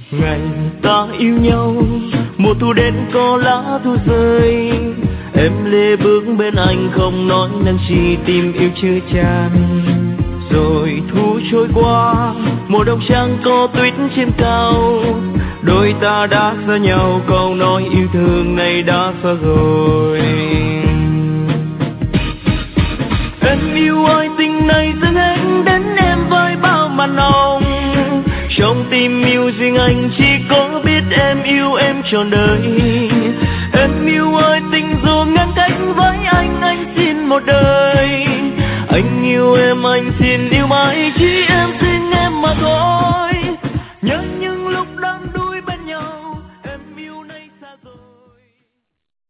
Ngày ta yêu nhau, mùa thu đến có lá thu rơi, em lê bước bên anh không nói năng chi, tim yêu chưa chan. Rồi thu trôi qua, mùa đông trăng có tuyết trên cao, đôi ta đã xa nhau, câu nói yêu thương này đã xa rồi. Em yêu ơi, tình này dâng hết đến em với bao màn hồng, trong tim yêu riêng anh chỉ có biết em yêu em trọn đời. Em yêu ơi, tình dù ngăn cách với anh xin một đời.